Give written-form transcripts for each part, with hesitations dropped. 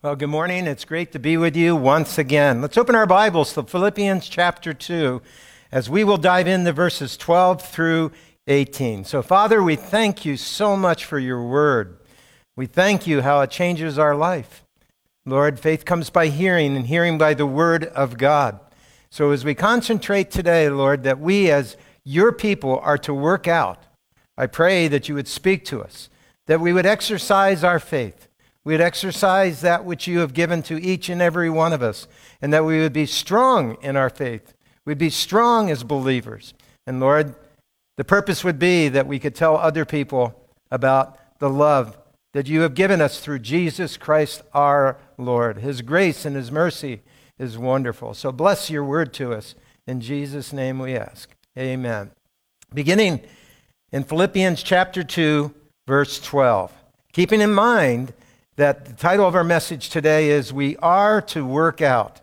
Well, good morning. It's great to be with you once again. Let's open our Bibles to Philippians chapter 2 as we will dive into verses 12 through 18. So, Father, we thank you so much for your word. We thank you how it changes our life. Lord, faith comes by hearing and hearing by the word of God. So as we concentrate today, Lord, that we as your people are to work out, I pray that you would speak to us, that we would exercise our faith. We'd exercise that which you have given to each and every one of us, and that we would be strong in our faith. We'd be strong as believers. And Lord, the purpose would be that we could tell other people about the love that you have given us through Jesus Christ our Lord. His grace and his mercy is wonderful. So bless your word to us. In Jesus' name we ask. Amen. Beginning in Philippians chapter 2, verse 12. Keeping in mind that the title of our message today is We Are to Work Out.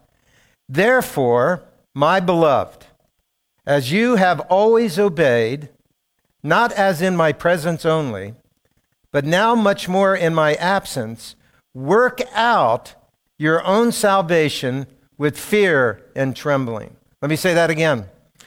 Therefore, my beloved, as you have always obeyed, not as in my presence only, but now much more in my absence, work out your own salvation with fear and trembling. Let me say that again.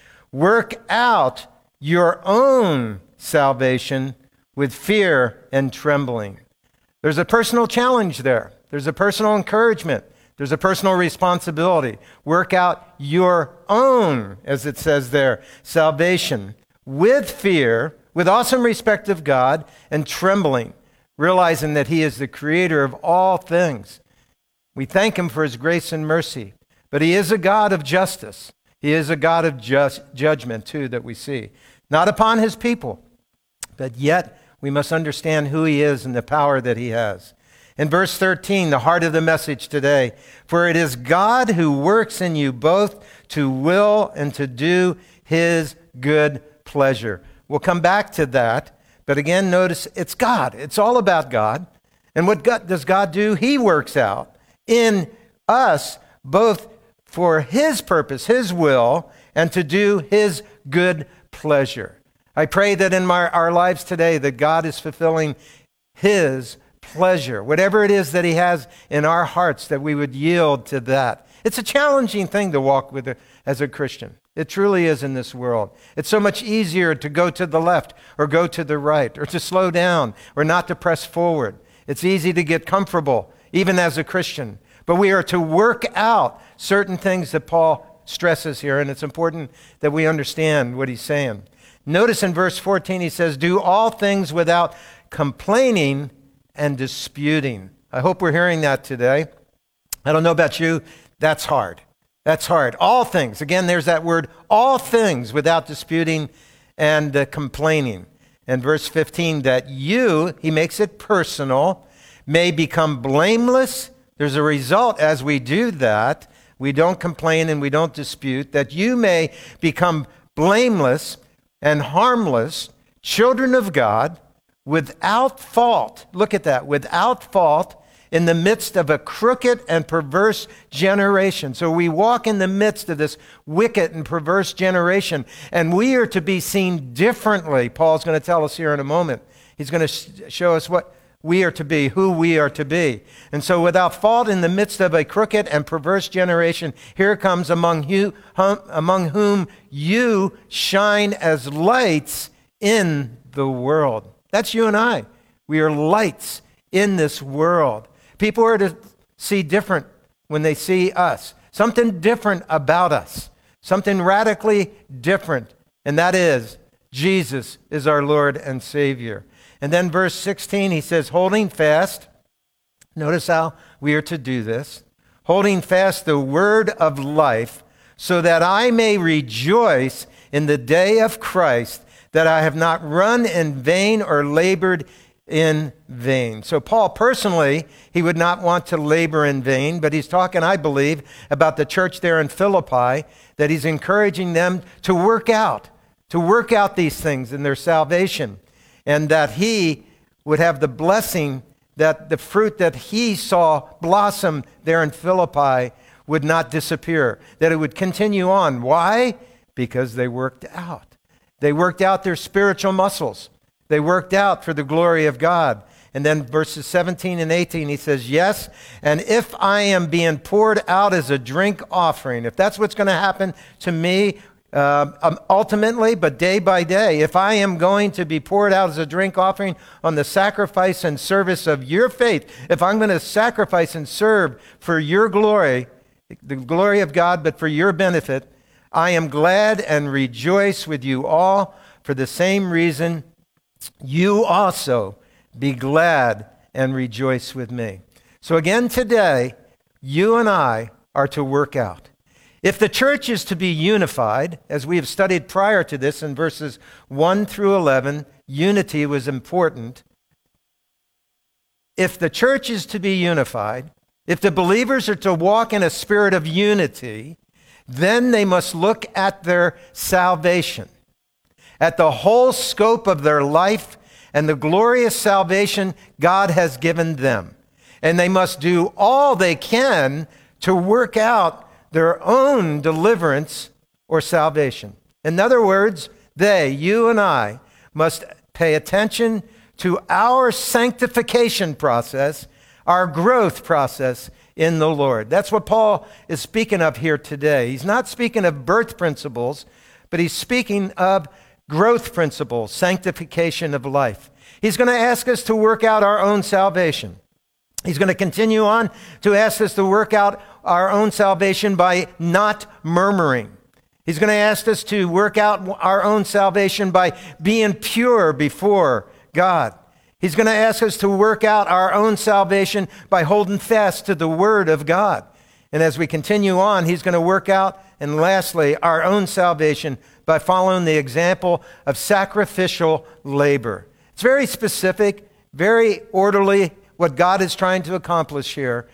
Work out your own salvation with fear and trembling. There's a personal challenge there. There's a personal encouragement. There's a personal responsibility. Work out your own, as it says there, salvation with fear, with awesome respect of God, and trembling, realizing that he is the creator of all things. We thank him for his grace and mercy, but he is a God of justice. He is a God of judgment, too, that we see. Not upon his people, but yet we must understand who he is and the power that he has. In verse 13, the heart of the message today, for it is God who works in you both to will and to do his good pleasure. We'll come back to that, but again, notice it's God. It's all about God. And what does God do? He works out in us both for his purpose, his will, and to do his good pleasure. I pray that in our lives today that God is fulfilling his pleasure, whatever it is that he has in our hearts, that we would yield to that. It's a challenging thing to walk with as a Christian. It truly is in this world. It's so much easier to go to the left or go to the right or to slow down or not to press forward. It's easy to get comfortable, even as a Christian. But we are to work out certain things that Paul stresses here, and it's important that we understand what he's saying. Notice in verse 14, he says, do all things without complaining and disputing. I hope we're hearing that today. I don't know about you. That's hard. That's hard. All things. Again, there's that word, all things without disputing and complaining. And verse 15, that you, he makes it personal, may become blameless. There's a result as we do that. We don't complain and we don't dispute, that you may become blameless and harmless, children of God, without fault. Look at that, without fault, in the midst of a crooked and perverse generation. So we walk in the midst of this wicked and perverse generation, and we are to be seen differently. Paul's going to tell us here in a moment. He's going to show us what we are to be, who we are to be. And so without fault in the midst of a crooked and perverse generation, here comes among whom you shine as lights in the world. That's you and I. We are lights in this world. People are to see different when they see us. Something different about us. Something radically different. And that is, Jesus is our Lord and Savior. And then verse 16, he says, holding fast. Notice how we are to do this. Holding fast the word of life, so that I may rejoice in the day of Christ, that I have not run in vain or labored in vain. So Paul personally, he would not want to labor in vain, but he's talking, I believe, about the church there in Philippi, that he's encouraging them to work out these things in their salvation, and that he would have the blessing, that the fruit that he saw blossom there in Philippi would not disappear, that it would continue on. Why? Because they worked out. They worked out their spiritual muscles. They worked out for the glory of God. And then verses 17 and 18, he says, yes, and if I am being poured out as a drink offering, if that's what's going to happen to me ultimately, but day by day, if I am going to be poured out as a drink offering on the sacrifice and service of your faith, if I'm going to sacrifice and serve for your glory, the glory of God, but for your benefit, I am glad and rejoice with you all. For the same reason, you also be glad and rejoice with me. So again today, you and I are to work out. If the church is to be unified, as we have studied prior to this in verses 1 through 11, unity was important. If the church is to be unified, if the believers are to walk in a spirit of unity, then they must look at their salvation, at the whole scope of their life and the glorious salvation God has given them. And they must do all they can to work out their own deliverance or salvation. In other words, you and I, must pay attention to our sanctification process, our growth process in the Lord. That's what Paul is speaking of here today. He's not speaking of birth principles, but he's speaking of growth principles, sanctification of life. He's going to ask us to work out our own salvation. He's going to continue on to ask us to work out our own salvation by not murmuring. He's going to ask us to work out our own salvation by being pure before God. He's going to ask us to work out our own salvation by holding fast to the Word of God. And as we continue on, he's going to work out, and lastly, our own salvation by following the example of sacrificial labor. It's very specific, very orderly, what God is trying to accomplish here.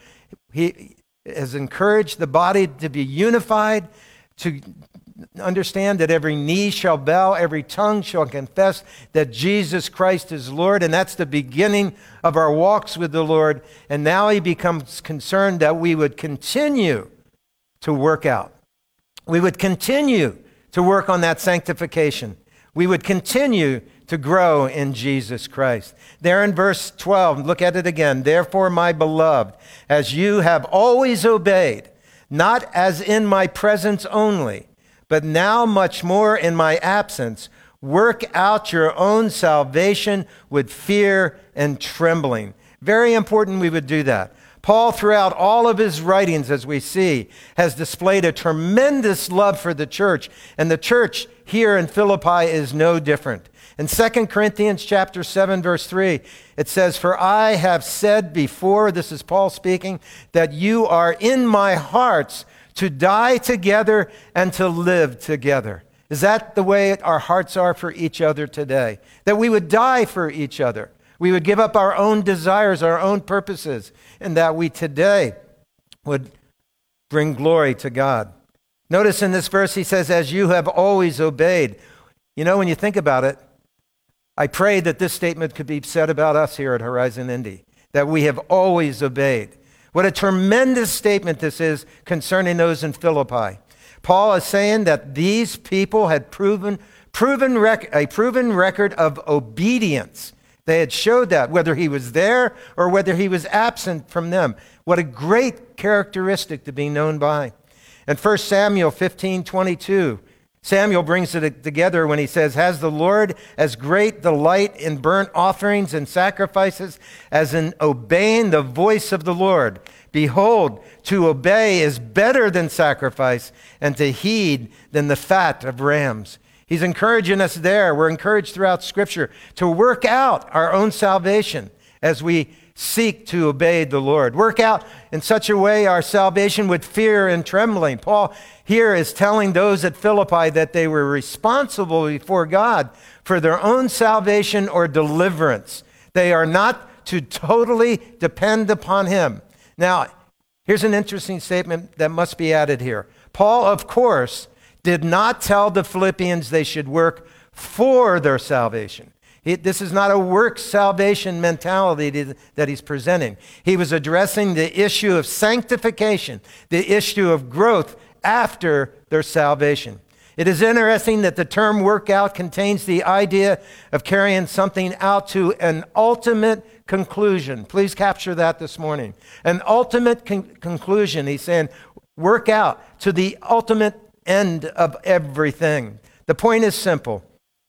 He has encouraged the body to be unified, to understand that every knee shall bow, every tongue shall confess that Jesus Christ is Lord, and that's the beginning of our walks with the Lord. And now he becomes concerned that we would continue to work out. We would continue to work on that sanctification. We would continue to grow in Jesus Christ. There in verse 12, look at it again. Therefore, my beloved, as you have always obeyed, not as in my presence only, but now much more in my absence, work out your own salvation with fear and trembling. Very important we would do that. Paul, throughout all of his writings, as we see, has displayed a tremendous love for the church, and the church here in Philippi is no different. In 2 Corinthians chapter 7, verse 3, it says, "For I have said before," this is Paul speaking, "that you are in my hearts to die together and to live together." Is that the way our hearts are for each other today? That we would die for each other. We would give up our own desires, our own purposes, and that we today would bring glory to God. Notice in this verse he says, "As you have always obeyed." You know, when you think about it, I pray that this statement could be said about us here at Horizon Indy, that we have always obeyed. What a tremendous statement this is concerning those in Philippi. Paul is saying that these people had a proven record of obedience. They had showed that, whether he was there or whether he was absent from them. What a great characteristic to be known by. In 1 Samuel 15:22, Samuel brings it together when he says, "Has the Lord as great delight in burnt offerings and sacrifices as in obeying the voice of the Lord? Behold, to obey is better than sacrifice, and to heed than the fat of rams." He's encouraging us there. We're encouraged throughout Scripture to work out our own salvation as we seek to obey the Lord. Work out in such a way our salvation with fear and trembling. Paul here is telling those at Philippi that they were responsible before God for their own salvation or deliverance. They are not to totally depend upon him. Now, here's an interesting statement that must be added here. Paul, of course, did not tell the Philippians they should work for their salvation. This is not a work salvation mentality that he's presenting. He was addressing the issue of sanctification, the issue of growth after their salvation. It is interesting that the term workout contains the idea of carrying something out to an ultimate conclusion. Please capture that this morning. An ultimate conclusion. He's saying, work out to the ultimate end of everything. The point is simple.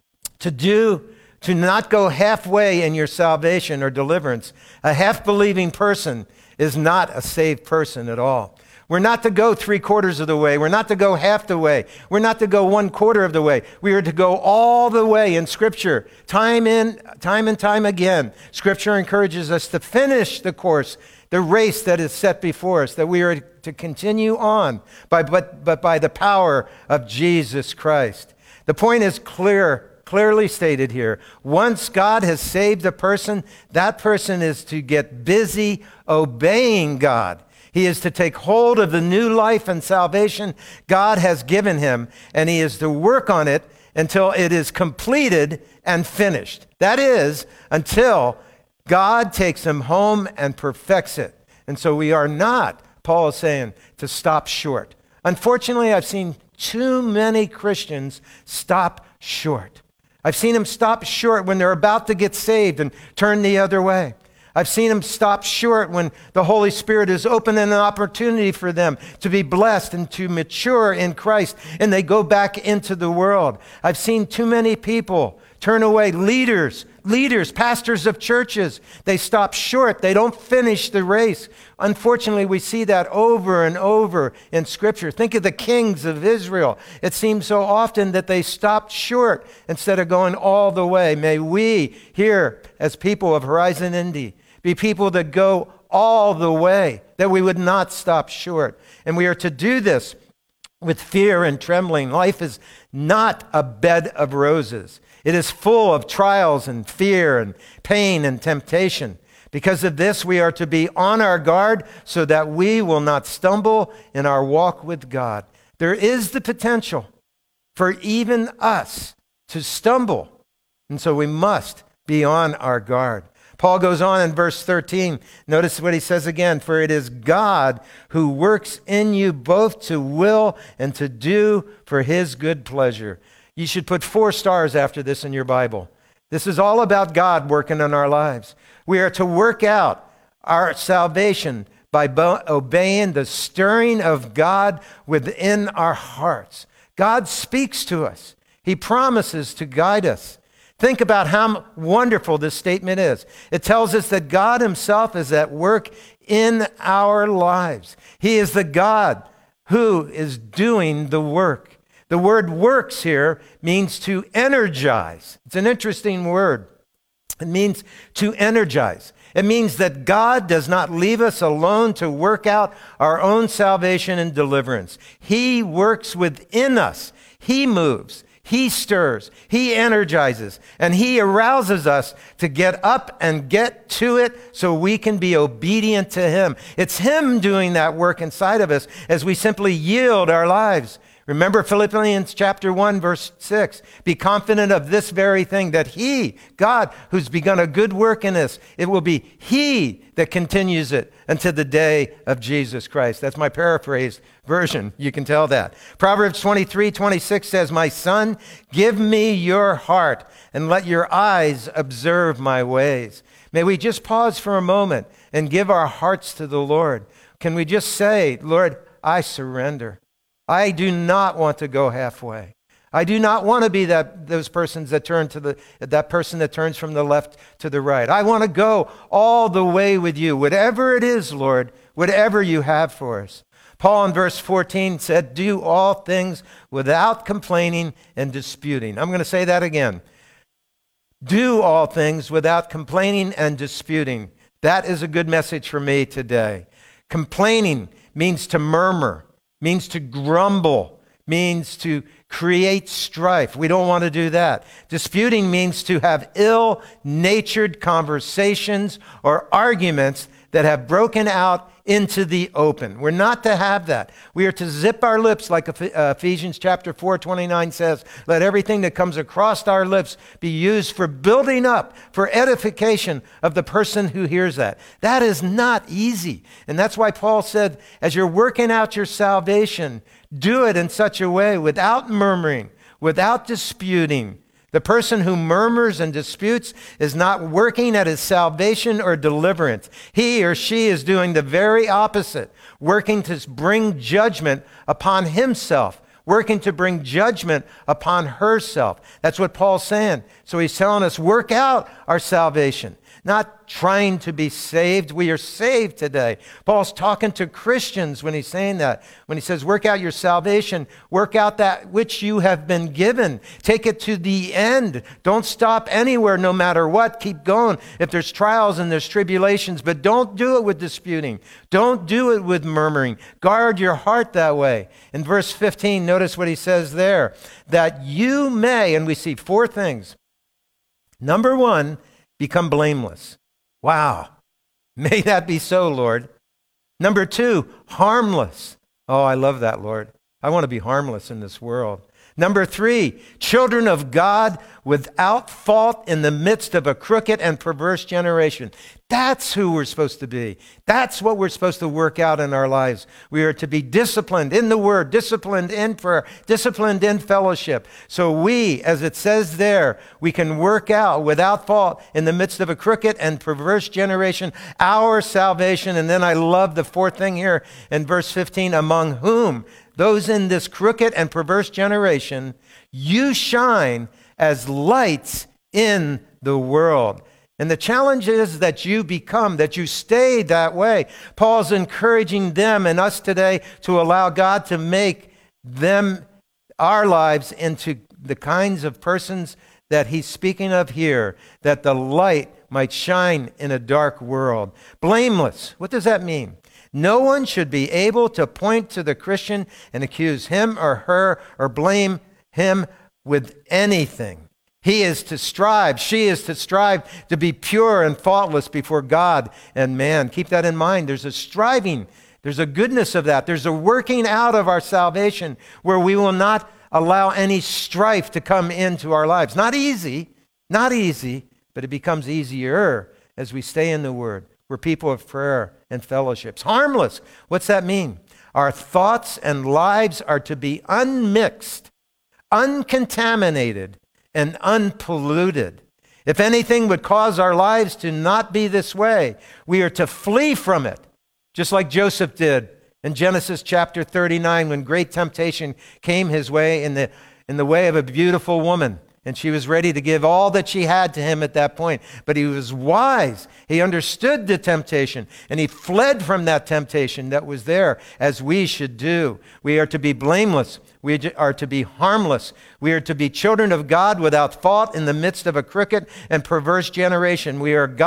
To not go halfway in your salvation or deliverance. A half-believing person is not a saved person at all. We're not to go 3/4 of the way. We're not to go half the way. We're not to go 1/4 of the way. We are to go all the way in Scripture, time and time again. Scripture encourages us to finish the course, the race that is set before us, that we are to continue on, but by the power of Jesus Christ. The point is clearly stated here. Once God has saved a person, that person is to get busy obeying God. He is to take hold of the new life and salvation God has given him, and he is to work on it until it is completed and finished. That is, until God takes him home and perfects it. And so we are not, Paul is saying, to stop short. Unfortunately, I've seen too many Christians stop short. I've seen them stop short when they're about to get saved and turn the other way. I've seen them stop short when the Holy Spirit is opening an opportunity for them to be blessed and to mature in Christ, and they go back into the world. I've seen too many people turn away, leaders, pastors of churches. They stop short. They don't finish the race. Unfortunately, we see that over and over in Scripture. Think of the kings of Israel. It seems so often that they stopped short instead of going all the way. May we here, as people of Horizon Indy, be people that go all the way, that we would not stop short. And we are to do this with fear and trembling. Life is not a bed of roses. It is full of trials and fear and pain and temptation. Because of this, we are to be on our guard so that we will not stumble in our walk with God. There is the potential for even us to stumble, and so we must be on our guard. Paul goes on in verse 13. Notice what he says again. For it is God who works in you both to will and to do for his good pleasure. You should put 4 stars after this in your Bible. This is all about God working in our lives. We are to work out our salvation by obeying the stirring of God within our hearts. God speaks to us. He promises to guide us. Think about how wonderful this statement is. It tells us that God himself is at work in our lives. He is the God who is doing the work. The word works here means to energize. It's an interesting word. It means to energize. It means that God does not leave us alone to work out our own salvation and deliverance. He works within us. He moves. He stirs, he energizes, and he arouses us to get up and get to it so we can be obedient to him. It's him doing that work inside of us as we simply yield our lives. Remember Philippians chapter 1, verse 6. Be confident of this very thing, that he, God, who's begun a good work in us, it will be he that continues it until the day of Jesus Christ. That's my paraphrased version. You can tell that. Proverbs 23:26 says, my son, give me your heart and let your eyes observe my ways. May we just pause for a moment and give our hearts to the Lord. Can we just say, Lord, I surrender. I do not want to go halfway. I do not want to be those persons that turn to that person that turns from the left to the right. I want to go all the way with you, whatever it is, Lord, whatever you have for us. Paul in verse 14 said, do all things without complaining and disputing. I'm going to say that again. Do all things without complaining and disputing. That is a good message for me today. Complaining means to murmur, means to grumble, means to create strife. We don't want to do that. Disputing means to have ill-natured conversations or arguments that have broken out into the open. We're not to have that. We are to zip our lips, like Ephesians chapter 4:29 says. Let everything that comes across our lips be used for building up, for edification of the person who hears that. That is not easy. And that's why Paul said, as you're working out your salvation, do it in such a way without murmuring, without disputing. The person who murmurs and disputes is not working at his salvation or deliverance. He or she is doing the very opposite, working to bring judgment upon himself, working to bring judgment upon herself. That's what Paul's saying. So he's telling us, work out our salvation, not trying to be saved. We are saved today. Paul's talking to Christians when he's saying that. When he says, work out your salvation, work out that which you have been given. Take it to the end. Don't stop anywhere, no matter what. Keep going. If there's trials and there's tribulations, but don't do it with disputing. Don't do it with murmuring. Guard your heart that way. In verse 15, notice what he says there, that you may, and we see four things. Number one, become blameless. Wow. May that be so, Lord. Number two, harmless. Oh, I love that, Lord. I want to be harmless in this world. Number three, children of God without fault in the midst of a crooked and perverse generation. That's who we're supposed to be. That's what we're supposed to work out in our lives. We are to be disciplined in the word, disciplined in prayer, disciplined in fellowship. So we, as it says there, we can work out without fault in the midst of a crooked and perverse generation, our salvation. And then I love the fourth thing here in verse 15, among whom those in this crooked and perverse generation, you shine as lights in the world. And the challenge is that you become, that you stay that way. Paul's encouraging them and us today to allow God to make them, our lives, into the kinds of persons that he's speaking of here, that the light might shine in a dark world. Blameless, what does that mean? No one should be able to point to the Christian and accuse him or her or blame him with anything. He is to strive, she is to strive to be pure and faultless before God and man. Keep that in mind. There's a striving, there's a goodness of that. There's a working out of our salvation where we will not allow any strife to come into our lives. Not easy, but it becomes easier as we stay in the Word. We're people of prayer and fellowships. Harmless, what's that mean? Our thoughts and lives are to be unmixed, uncontaminated, and unpolluted. If anything would cause our lives to not be this way, we are to flee from it, just like Joseph did in Genesis chapter 39 when great temptation came his way in the way of a beautiful woman. And she was ready to give all that she had to him at that point. But he was wise. He understood the temptation, and he fled from that temptation that was there, as we should do. We are to be blameless. We are to be harmless. We are to be children of God without fault in the midst of a crooked and perverse generation. We as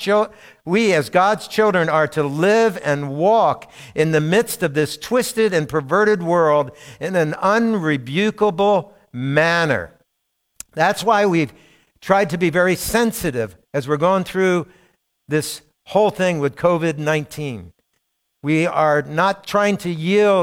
God's children are to live and walk in the midst of this twisted and perverted world in an unrebukable manner. That's why we've tried to be very sensitive as we're going through this whole thing with COVID-19. We are not trying to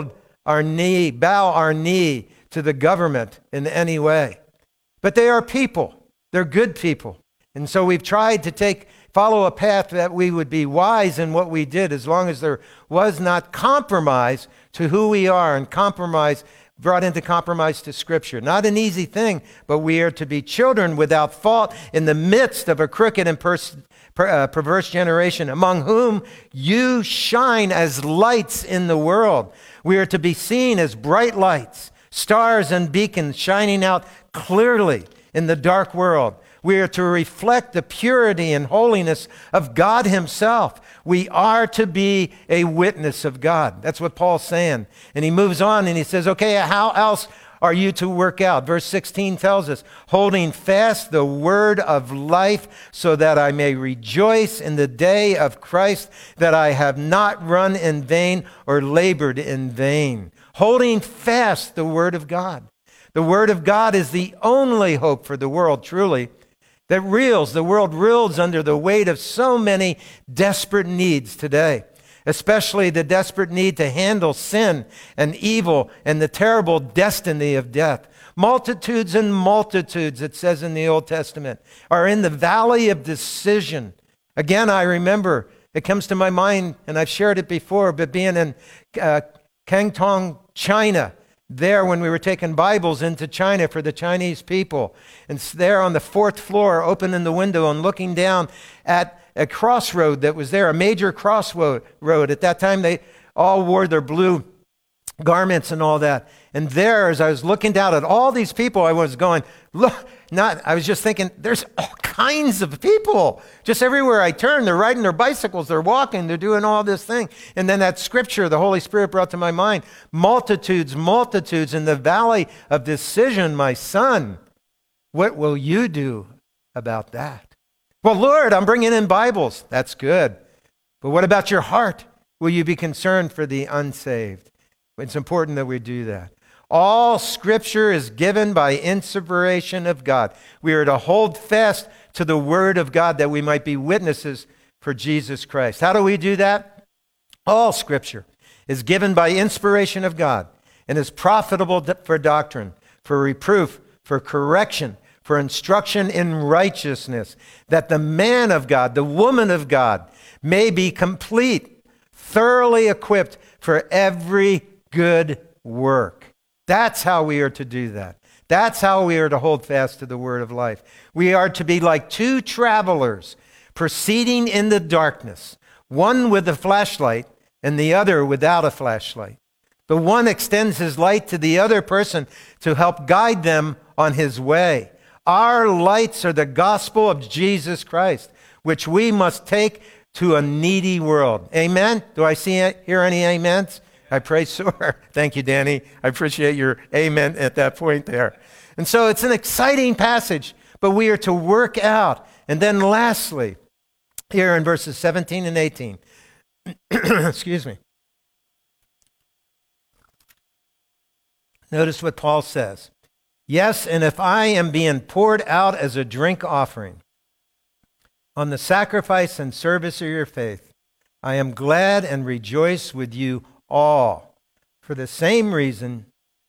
bow our knee to the government in any way. But they are people. They're good people. And so we've tried to follow a path that we would be wise in what we did, as long as there was not compromise to who we are, and brought into compromise to Scripture. Not an easy thing, but we are to be children without fault in the midst of a crooked and perverse generation, among whom you shine as lights in the world. We are to be seen as bright lights, stars and beacons shining out clearly in the dark world. We are to reflect the purity and holiness of God himself. We are to be a witness of God. That's what Paul's saying. And he moves on and he says, okay, how else are you to work out? Verse 16 tells us, holding fast the word of life, so that I may rejoice in the day of Christ, that I have not run in vain or labored in vain. Holding fast the word of God. The word of God is the only hope for the world, truly. The world reels under the weight of so many desperate needs today. especially the desperate need to handle sin and evil and the terrible destiny of death. Multitudes and multitudes, it says in the Old Testament, are in the valley of decision. Again, I remember, it comes to my mind, and I've shared it before, but being in Canton, China, there when we were taking Bibles into China for the Chinese people, and there on the 4th floor, opening the window and looking down at a crossroad that was there, a major crossroad. At that time, they all wore their blue garments and all that. And there, as I was looking down at all these people, I was going, I was just thinking, there's all kinds of people. Just everywhere I turn, they're riding their bicycles, they're walking, they're doing all this thing. And then that scripture, the Holy Spirit brought to my mind, multitudes, multitudes in the valley of decision, my son. What will you do about that? Well, Lord, I'm bringing in Bibles. That's good. But what about your heart? Will you be concerned for the unsaved? It's important that we do that. All Scripture is given by inspiration of God. We are to hold fast to the Word of God that we might be witnesses for Jesus Christ. How do we do that? All Scripture is given by inspiration of God and is profitable for doctrine, for reproof, for correction, for instruction in righteousness, that the man of God, the woman of God, may be complete, thoroughly equipped for every good work. That's how we are to do that. That's how we are to hold fast to the word of life. We are to be like two travelers proceeding in the darkness, one with a flashlight and the other without a flashlight. The one extends his light to the other person to help guide them on his way. Our lights are the gospel of Jesus Christ, which we must take to a needy world. Amen? Do I hear any amens? I pray so. Thank you, Danny. I appreciate your amen at that point there. And so it's an exciting passage, but we are to work out. And then lastly, here in verses 17 and 18, excuse me. Notice what Paul says. Yes, and if I am being poured out as a drink offering on the sacrifice and service of your faith, I am glad and rejoice with you all. For the same reason,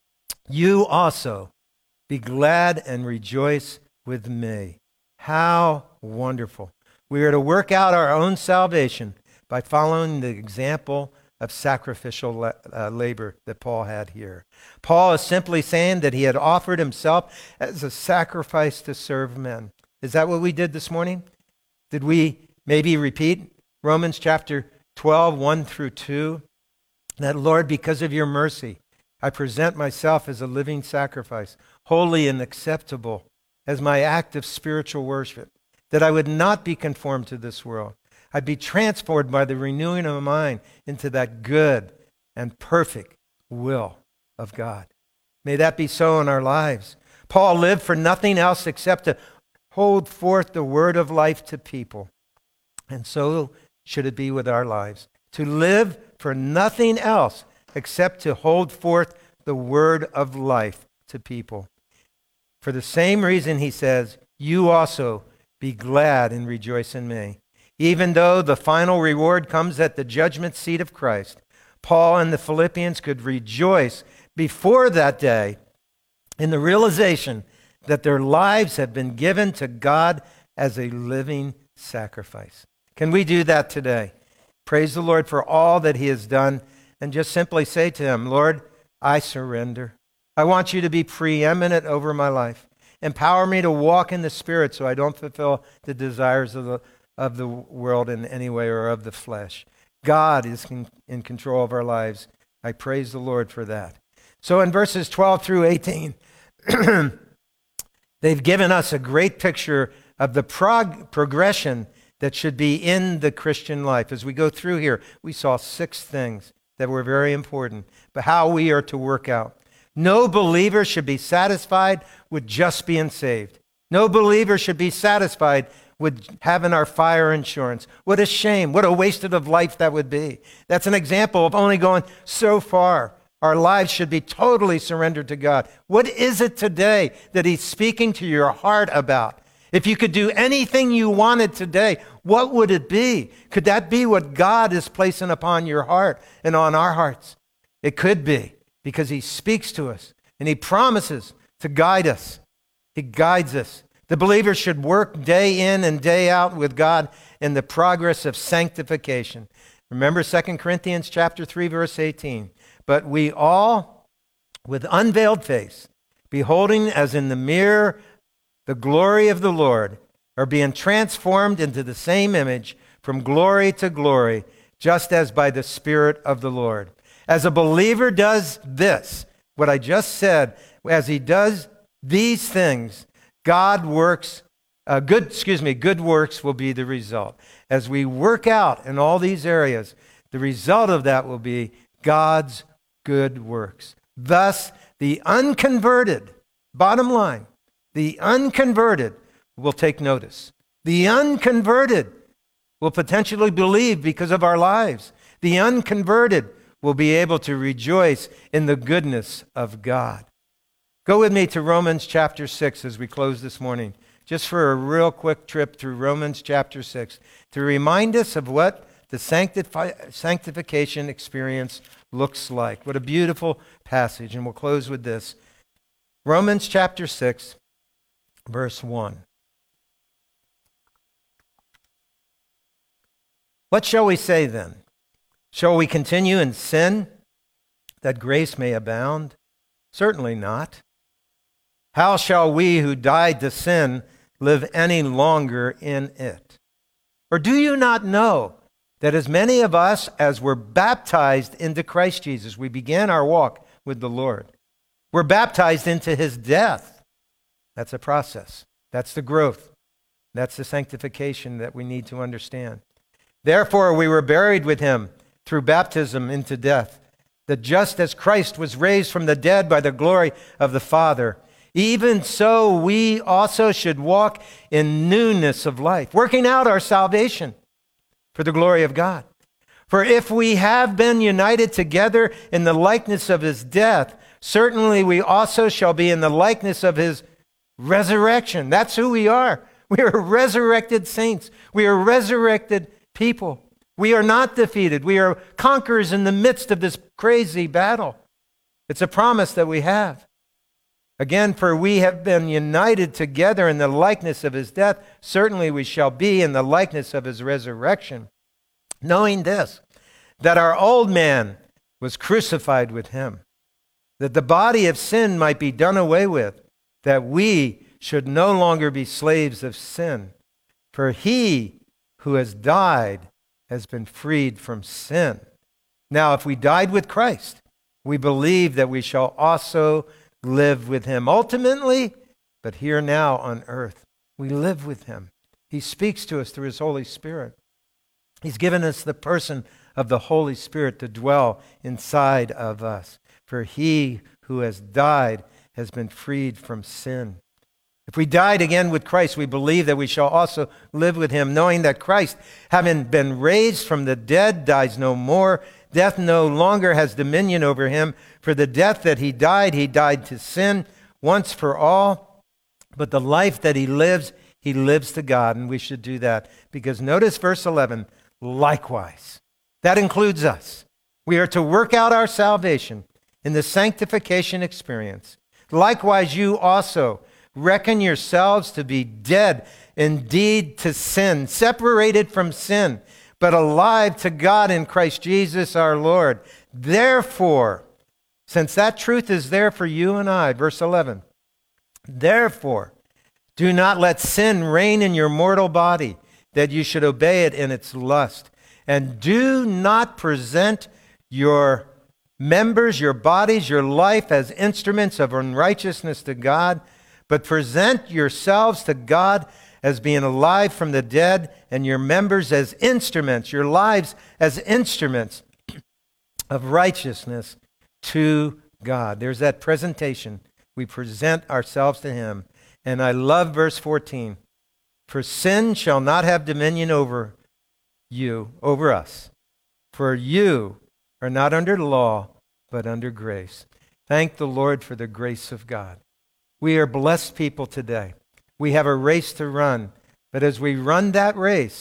you also be glad and rejoice with me. How wonderful. We are to work out our own salvation by following the example of sacrificial labor that Paul had here. Paul is simply saying that he had offered himself as a sacrifice to serve men. Is that what we did this morning? Did we maybe repeat Romans chapter 12, 1 through 2? That, Lord, because of your mercy, I present myself as a living sacrifice, holy and acceptable, as my act of spiritual worship, that I would not be conformed to this world. I'd be transformed by the renewing of my mind into that good and perfect will of God. May that be so in our lives. Paul lived for nothing else except to hold forth the word of life to people. And so should it be with our lives. To live for nothing else except to hold forth the word of life to people. For the same reason, he says, you also be glad and rejoice in me. Even though the final reward comes at the judgment seat of Christ, Paul and the Philippians could rejoice before that day in the realization that their lives have been given to God as a living sacrifice. Can we do that today? Praise the Lord for all that he has done and just simply say to him, Lord, I surrender. I want you to be preeminent over my life. Empower me to walk in the Spirit so I don't fulfill the desires of the world in any way or of the flesh. God is in control of our lives. I praise the Lord for that. So in verses 12 through 18, they've given us a great picture of the progression that should be in the Christian life. As we go through here, we saw 6 things that were very important, but how we are to work out. No believer should be satisfied with just being saved. No believer should be satisfied with having our fire insurance. What a shame. What a wasted of life that would be. That's an example of only going so far. Our lives should be totally surrendered to God. What is it today that he's speaking to your heart about? If you could do anything you wanted today, What would it be? Could that be what God is placing upon your heart and on our hearts? It could be, because he speaks to us and he promises to guide us. He guides us. The believer should work day in and day out with God in the progress of sanctification. Remember 2 Corinthians chapter 3, verse 18. But we all, with unveiled face, beholding as in the mirror the glory of the Lord, are being transformed into the same image from glory to glory, just as by the Spirit of the Lord. As a believer does this, what I just said, as he does these things, good works will be the result. As we work out in all these areas, the result of that will be God's good works. Thus, the unconverted, bottom line, the unconverted will take notice. The unconverted will potentially believe because of our lives. The unconverted will be able to rejoice in the goodness of God. Go with me to Romans chapter 6 as we close this morning, just for a real quick trip through Romans chapter 6 to remind us of what the sanctification experience looks like. What a beautiful passage. And we'll close with this. Romans chapter 6, verse 1. What shall we say then? Shall we continue in sin that grace may abound? Certainly not. How shall we who died to sin live any longer in it? Or do you not know that as many of us as were baptized into Christ Jesus, we began our walk with the Lord, we're baptized into his death? That's a process. That's the growth. That's the sanctification that we need to understand. Therefore, we were buried with him through baptism into death, that just as Christ was raised from the dead by the glory of the Father, even so we also should walk in newness of life, working out our salvation for the glory of God. For if we have been united together in the likeness of his death, certainly we also shall be in the likeness of his resurrection. That's who we are. We are resurrected saints. We are resurrected people. We are not defeated. We are conquerors in the midst of this crazy battle. It's a promise that we have. Again, for we have been united together in the likeness of his death, certainly we shall be in the likeness of his resurrection. Knowing this, that our old man was crucified with him, that the body of sin might be done away with, that we should no longer be slaves of sin. For he who has died has been freed from sin. Now, if we died with Christ, we believe that we shall also live with him. Ultimately, but here now on earth, we live with him. He speaks to us through his Holy Spirit. He's given us the person of the Holy Spirit to dwell inside of us. For he who has died has been freed from sin. If we died again with Christ, we believe that we shall also live with him, knowing that Christ, having been raised from the dead, dies no more. Death no longer has dominion over him. For the death that he died to sin once for all. But the life that he lives to God. And we should do that. Because notice verse 11, likewise. That includes us. We are to work out our salvation in the sanctification experience. Likewise, you also reckon yourselves to be dead indeed to sin, separated from sin, but alive to God in Christ Jesus our Lord. Therefore, since that truth is there for you and I, verse 11, therefore, do not let sin reign in your mortal body, that you should obey it in its lust. And do not present your members, your bodies, your life as instruments of unrighteousness to God, but present yourselves to God as being alive from the dead, and your members as instruments, your lives as instruments of righteousness to God. There's that presentation. We present ourselves to him. And I love verse 14. For sin shall not have dominion over you, over us. For you are not under law, but under grace. Thank the Lord for the grace of God. We are blessed people today. We have a race to run. But as we run that race,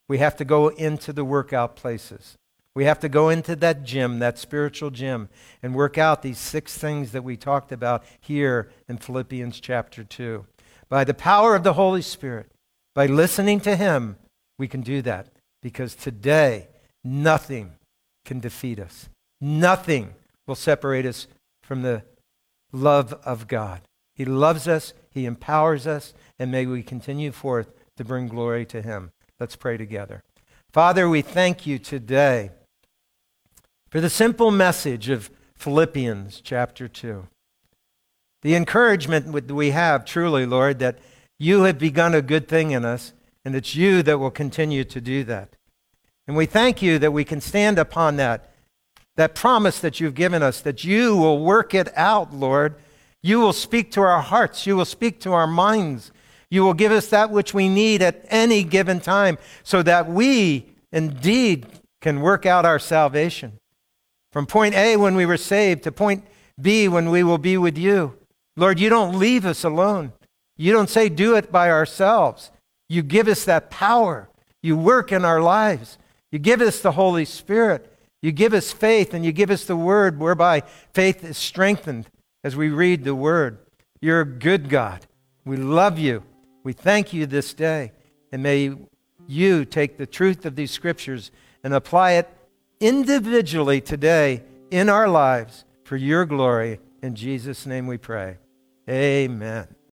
We have to go into the workout places. We have to go into that gym, that spiritual gym, and work out these 6 things that we talked about here in Philippians chapter 2. By the power of the Holy Spirit, by listening to Him, we can do that. Because today, nothing can defeat us. Nothing will separate us from the love of God. He loves us, He empowers us, and may we continue forth to bring glory to Him. Let's pray together. Father, we thank you today for the simple message of Philippians chapter 2. The encouragement that we have truly, Lord, that you have begun a good thing in us, and it's you that will continue to do that. And we thank you that we can stand upon that promise that you've given us, that you will work it out, Lord. You will speak to our hearts. You will speak to our minds. You will give us that which we need at any given time so that we indeed can work out our salvation. From point A when we were saved to point B when we will be with you. Lord, you don't leave us alone. You don't say do it by ourselves. You give us that power. You work in our lives. You give us the Holy Spirit. You give us faith, and you give us the word whereby faith is strengthened as we read the word. You're a good God. We love you. We thank you this day. And may you take the truth of these scriptures and apply it individually today in our lives for your glory. In Jesus' name we pray. Amen.